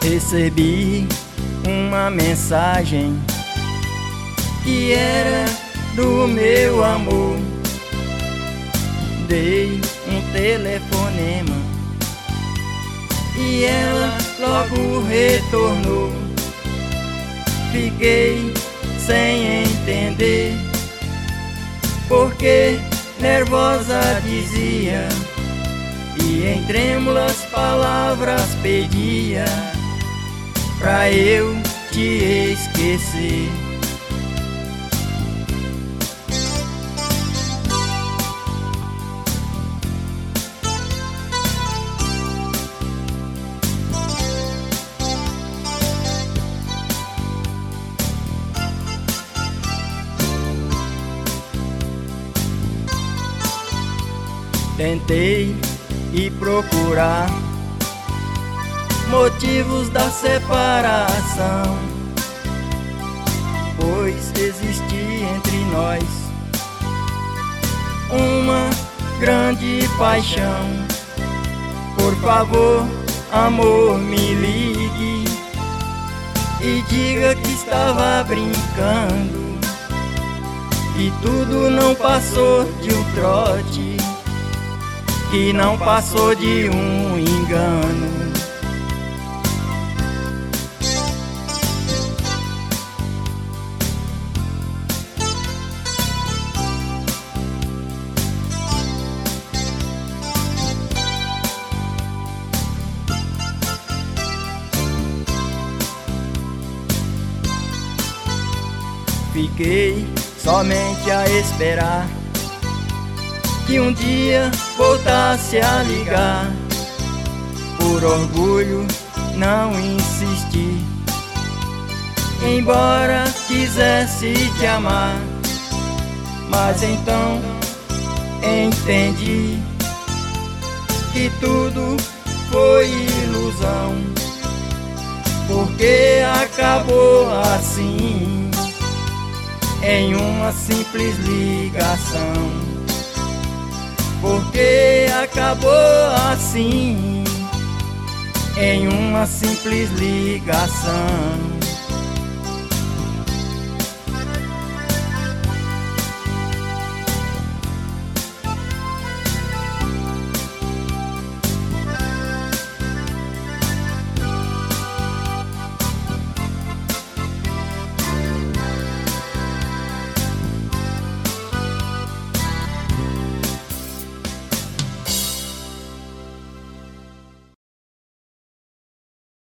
Recebi uma mensagem que era do meu amor. Dei um telefonema e ela logo retornou. Fiquei sem entender, porque nervosa dizia e em trêmulas palavras pedia pra eu te esquecer. Tentei e procurar motivos da separação, pois existe entre nós uma grande paixão. Por favor, amor, me ligue e diga que estava brincando, que tudo não passou de um trote, que não passou de um engano. Fiquei somente a esperar que um dia voltasse a ligar. Por orgulho não insisti, embora quisesse te amar. Mas então entendi que tudo foi ilusão, porque acabou assim, em uma simples ligação. Porque acabou assim, em uma simples ligação.